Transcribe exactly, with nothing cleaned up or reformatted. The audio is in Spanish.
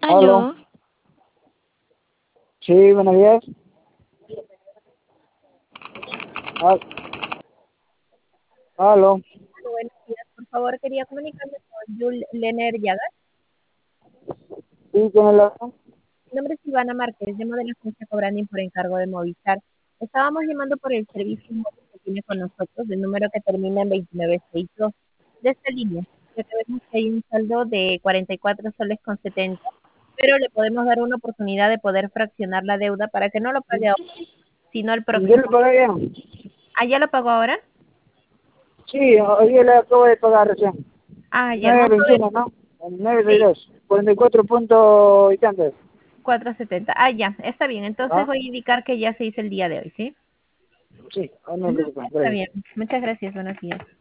Aló. Aló, Sí, buenos días. Al- Aló. Buenos días, por favor, quería comunicarme con Yul Lener Llagas. Sí, ¿quién es la? Mi nombre es Ivana Márquez, llamo de la agencia Cobranding por encargo de Movistar. Estábamos llamando por el servicio móvil que tiene con nosotros, el número que termina en veintinueve sesenta y dos de esta línea. Ya que vemos que hay un saldo de cuarenta y cuatro soles con setenta, pero le podemos dar una oportunidad de poder fraccionar la deuda para que no lo pague ahora, sino el ¿Yo próximo. le pagué bien? ¿Ah, ya lo pagó ahora? Sí, hoy día le acabo de pagar recién. Ah, ya el nueve monto de... veintiuno, ¿no? nueve sesenta y Sí, dos. cuarenta y cuatro puntos y tantos. cuatrocientos setenta. Ah, ya, está bien. Entonces ¿Ah? voy a indicar que ya se hizo el día de hoy, ¿sí? Sí, no me Ujú, preocupen, está gracias. bien. Muchas gracias. Buenos días.